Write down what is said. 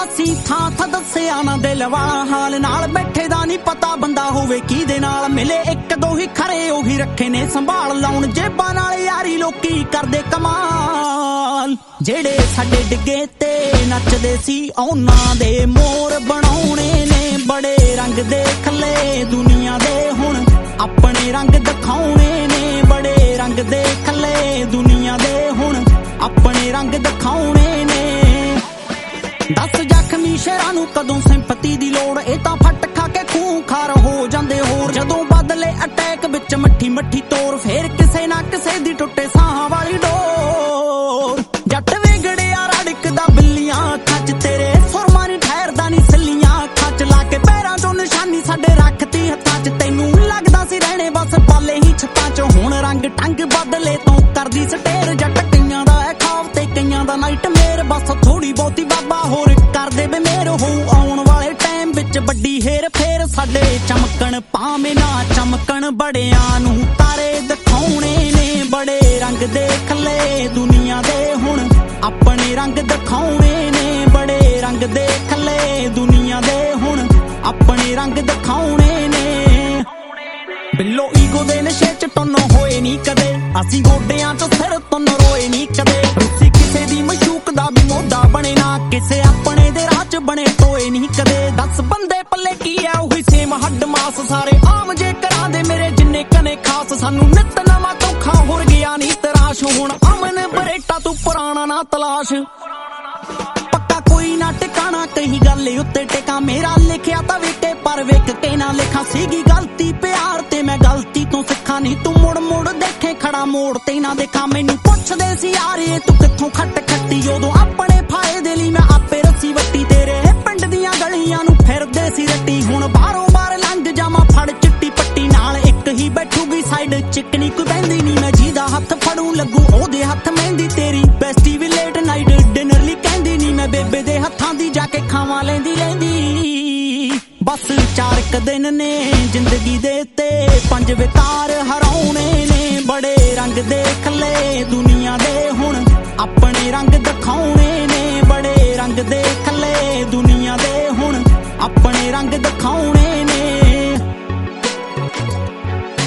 ਅਸੀਂ ਥਾਂ ਥਾਂ ਦੱਸਿਆ ਨਾ ਦਿਲ ਵਾਲਾ ਹਾਲ, ਨਾਲ ਬੈਠੇ ਦਾ ਨਹੀਂ ਪਤਾ ਬੰਦਾ ਹੋਵੇ ਕਿਹਦੇ ਨਾਲ ਮਿਲੇ। ਇੱਕ ਦੋ ਹੀ ਖਰੇ ਉਹੀ ਰੱਖੇ ਨੇ ਸੰਭਾਲ, ਲਾਉਣ ਜੇਬਾਂ ਨਾਲ ਯਾਰੀ ਲੋਕੀ ਕਰਦੇ ਕਮਾਲ। ਜਿਹੜੇ ਸਾਡੇ ਡਿੱਗੇ ਤੇ ਨੱਚਦੇ ਸੀ ਉਹਨਾਂ ਦੇ ਮੋਰ ਬਣਾਉਣੇ ਨੇ, ਬੜੇ ਰੰਗ ਦੇ ਖੱਲੇ ਦੁਨੀਆ ਦੇ ਹੁਣ ਆਪਣੇ ਰੰਗ ਦਿਖਾਉਣੇ ਨੇ, ਬੜੇ ਰੰਗ ਦੇ ਖੱਲੇ ਦੁਨੀਆ ਦੇ ਹੁਣ ਆਪਣੇ ਰੰਗ ਦਿਖਾਉਣੇ ਨੇ। ਦੱਸ ਜ਼ਖਮੀ ਸ਼ਹਿਰਾਂ ਨੂੰ ਕਦੋਂ ਸਿੰਪਤੀ ਦੀ ਲੋੜ, ਇਹ ਤਾਂ ਫੱਟ ਖਾ ਕੇ ਖੂਨ ਖਾਰ ਹੋ ਜਾਂਦੇ ਹੋਰ। ਜਦੋਂ ਬਦਲੇ ਅਟੈਕ ਵਿੱਚ ਮੱਠੀ ਮੱਠੀ ਤੋਰ, ਫੇਰ ਕਿਸੇ ਨਾ ਕਿਸੇ ਦੀ ਟੁੱਟੇ ਸਾਹਾਂ ਵਾਲੀ ਡੋਰ। ਜੱਟ ਵਿਗੜਿਆ ਰੜਕਦਾ ਬਿੱਲੀਆਂ ਅੱਖਾਂ 'ਚ ਤੇਰੇ, ਸੁਰਮਾ ਨੀ ਠਹਿਰਦਾ ਨੀ ਸੱਲੀਆਂ ਅੱਖਾਂ 'ਚ, ਲਾ ਕੇ ਪੈਰਾਂ 'ਚੋਂ ਨਿਸ਼ਾਨੀ ਸਾਡੇ ਰੱਖਤੀ ਹੱਥਾਂ 'ਚ। ਤੈਨੂੰ ਲੱਗਦਾ ਸੀ ਰਹਿਣੇ ਬਸ ਪਾਲੇ ਹੀ ਛੱਤਾਂ 'ਚ, ਹੁਣ ਰੰਗ ਟੰਗ ਬਦਲੇ ਤੋਂ ਕਰਦੀ ਸਟੇਰ। ਜੱਟ ਕਈਆਂ ਦਾ ਹੈ ਖਾਬ ਤੇ ਕਈਆਂ ਦਾ ਨਾਈਟ ਮੇਰ, ਬਸ ਥੋੜੀ ਬਹੁਤੀ ਬਾਬਾ ਹੋਰ ਕਰਦੇ ਵੇ ਮੇਰ ਹੋਊ ਆਉਣ ਵਾਲੇ ਟਾਈਮ ਵਿੱਚ ਵੱਡੀ ਹੇਰ ਫੇਰ। ਸਾਡੇ ਚਮਕਣ ਭਾਵੇਂ ਨਾ ਚਮਕਣ, ਬੜਿਆਂ ਨੂੰ ਤਾਰੇ ਦਿਖਾਉਣੇ ਨੇ, ਬੜੇ ਰੰਗ ਦੇ ਖੱਲੇ ਦੁਨੀਆ ਦੇ ਹੁਣ ਆਪਣੇ ਰੰਗ ਦਿਖਾਉਣੇ ਨੇ, ਬੜੇ ਰੰਗ ਦੇ ਖੱਲੇ ਦੁਨੀਆ ਦੇ ਹੁਣ ਆਪਣੇ ਰੰਗ ਦਿਖਾਉਣੇ ਨੇ। ਬਿੱਲੋ ਈਗੋ ਦੇ ਨਸ਼ੇ 'ਚ ਟੁੰਨ ਹੋਏ ਨੀ ਕਦੇ, ਅਸੀਂ ਗੋਡਿਆਂ 'ਚ ਸਿਰ ਤੁੰਨ ਰੋਏ ਨੀ ਕਦੇ। ਰੁੱਸੀ ਕਿਸੇ ਦੀ ਮਸ਼ੂਕ ਦਾ ਵੀ ਮੋਢਾ ਬਣੇ ਨਾ, ਕਿਸੇ ਆਪਣੇ ਦੇ ਰਾਹ 'ਚ ਬਣੇ ਟੋਏ ਨੀ ਕਦੇ। ਦੱਸ ਬੰਦੇ ਪੱਲੇ ਕੀ ਆ ਉਹੀ ਸੇਮ ਹੱਡ ਮਾਸ, ਸਾਰੇ ਆਮ ਜੇ ਕਰਾਂ ਦੇ ਮੇਰੇ ਜਿੰਨੇ ਕਨੇ ਖਾਸ। ਸਾਨੂੰ ਨਿੱਤ ਨਵਾਂ ਧੋਖਾ ਹੋਰ ਗਿਆ ਨੀ ਤਰਾਸ਼, ਹੁਣ ਅਮਨ ਬਰੇਟਾ ਤੂੰ ਪੁਰਾਣਾ ਨਾ ਤਲਾਸ਼। ਪੱਕਾ ਕੋਈ ਨਾ ਟਿਕਾਣਾ ਕਹੀ ਗੱਲ ਉੱਤੇ ਟਿਕਾ, ਮੇਰਾ ਲਿਖਿਆ ਤਾਂ ਵੇਖੇ ਪਰ ਵੇਖ ਕੇ ਨਾ ਲਿਖਾਂ। ਸੀਗੀ ਗਲਤੀ ਪਿਆਰ ਤੇ ਮੈਂ ਗਲਤੀ ਤੋਂ ਸਿੱਖਾਂ, ਨਹੀਂ ਤੂੰ ਮੁੜ ਮੁੜ ਦੇਖੇ ਖੜਾ ਮੋੜ ਤੇ ਨਾ ਦੇਖਾਂ। ਮੈਨੂੰ ਪੁੱਛਦੇ ਸੀ ਯਾਰੇ ਤੂੰ ਕਿੱਥੋਂ ਖੱਟ ਖੱਟੀ, ਉਦੋਂ ਆਪਣੇ ਫਾਇਦੇ ਲਈ ਮੈਂ ਆਪੇ ਰੱਸੀ ਵੱਟੀ। ਤੇਰੇ ਪਿੰਡ ਦੀਆਂ ਗਲੀਆਂ ਨੂੰ ਫਿਰਦੇ ਸੀ ਰੱਟੀ, ਹੁਣ ਬਾਹਰੋਂ ਬਾਹਰ ਲੰਘ ਜਾਵਾਂ ਫੜ ਚਿੱਟੀ ਪੱਟੀ। ਨਾਲ ਇੱਕ ਹੀ ਬੈਠੂਗੀ ਸਾਈਡ ਚਿਕਨੀ ਕੋਈ ਬਹਿੰਦੀ ਨਹੀਂ, ਮੈਂ ਜਿਹਦਾ ਹੱਥ ਫੜੂ ਲੱਗੂ ਉਹਦੇ ਹੱਥ ਮਹਿੰਦੀ। ਤੇਰੀ ਬੈਸਟੀ ਵੀ ਲੇਟ ਨਾਈਟ ਡਿਨਰ ਲਈ ਕਹਿੰਦੀ ਨਹੀਂ, ਮੈਂ ਬੇਬੇ ਦੇ ਹੱਥਾਂ ਦੀ ਜਾ ਕੇ ਖਾਵਾਂ ਲੈਂਦੀ ਲੈਂਦੀ। ਬਸ 4 ਕੁ ਦਿਨ ਨੇ ਜ਼ਿੰਦਗੀ ਦੇ ਤੇ 5 ਵਿਕਾਰ ਹਰਾਉਣੇ ਨੇ, ਬੜੇ ਰੰਗ ਦੇ ਖੱਲੇ ਦੁਨੀਆ ਦੇ ਹੁਣ ਆਪਣੇ ਰੰਗ ਦਿਖਾਉਣੇ ਨੇ, ਬੜੇ ਰੰਗ ਦੇ ਖੱਲੇ ਦੁਨੀਆ ਦੇ ਹੁਣ ਆਪਣੇ ਰੰਗ ਦਿਖਾਉਣੇ ਨੇ।